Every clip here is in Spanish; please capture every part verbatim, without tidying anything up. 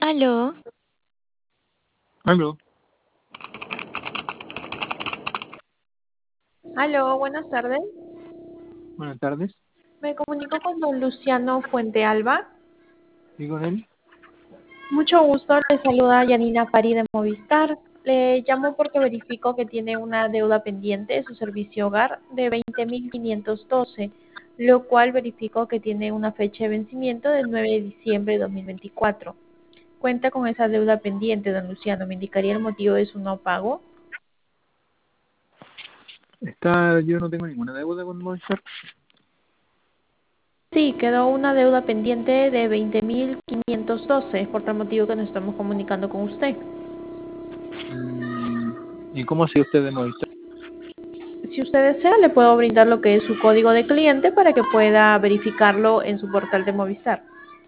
Aló, Aló, Aló, buenas tardes. buenas tardes. Me comunico con don Luciano Fuentealba. ¿Y con él? Mucho gusto, le saluda Yanina Pari de Movistar. Le llamo porque verifico que tiene una deuda pendiente de su servicio hogar de veinte mil quinientos doce, lo cual verifico que tiene una fecha de vencimiento del nueve de diciembre de dos mil veinticuatro. ¿Cuenta con esa deuda pendiente, don Luciano? ¿Me indicaría el motivo de su no pago? Está, yo no tengo ninguna deuda con Movistar. Sí, quedó una deuda pendiente de veinte mil quinientos doce, es por tal motivo que nos estamos comunicando con usted. Mm, ¿Y cómo sigue usted de Movistar? Si usted desea, le puedo brindar lo que es su código de cliente para que pueda verificarlo en su portal de Movistar.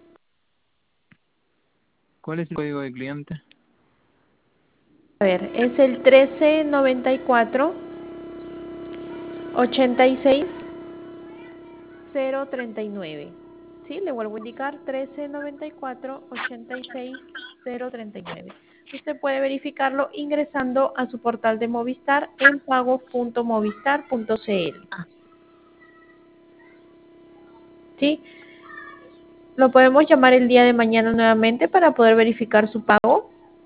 ¿Cuál es el código de cliente? A ver, es el trece noventa y cuatro ochenta y seis cero treinta y nueve. Sí, le vuelvo a indicar trece noventa y cuatro ochenta y seis cero treinta y nueve. Usted puede verificarlo ingresando a su portal de Movistar en pagos punto movistar punto c l. ¿Sí? Lo podemos llamar el día de mañana nuevamente para poder verificar su pago.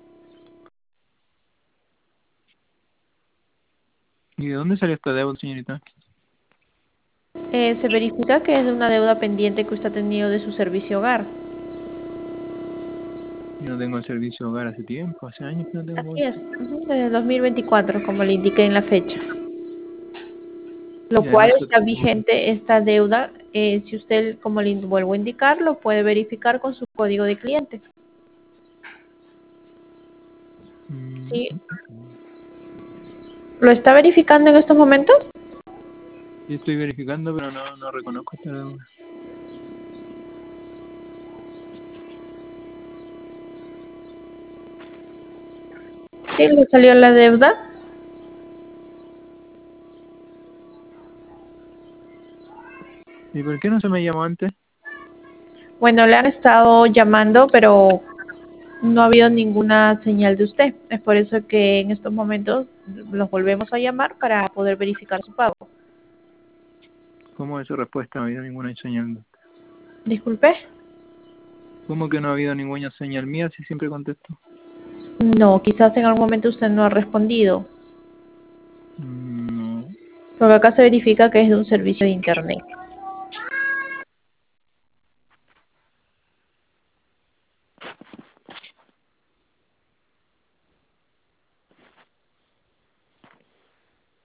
¿Y de dónde salió esta deuda, señorita? Eh, se verifica que es de una deuda pendiente que usted ha tenido de su servicio hogar. Yo no tengo el servicio hogar hace tiempo, hace años que no tengo Así es, Movistar. ujú, desde el dos mil veinticuatro, como le indiqué en la fecha. Lo Y cual además, está vigente esta deuda. Eh, si usted, como le vuelvo a indicar, lo puede verificar con su código de cliente. mm, ¿Sí? mm, mm. ¿Lo está verificando en estos momentos? Sí estoy verificando, pero no, no reconozco esta deuda. Sí, le salió la deuda. ¿Y por qué no se me llamó antes? Bueno, le han estado llamando, pero no ha habido ninguna señal de usted. Es por eso que en estos momentos los volvemos a llamar para poder verificar su pago. ¿Cómo es su respuesta? No ha habido ninguna señal. Disculpe. ¿Cómo que no ha habido ninguna señal mía si siempre contesto? No, quizás en algún momento usted no ha respondido, Mm, No. porque acá se verifica que es de un servicio de internet.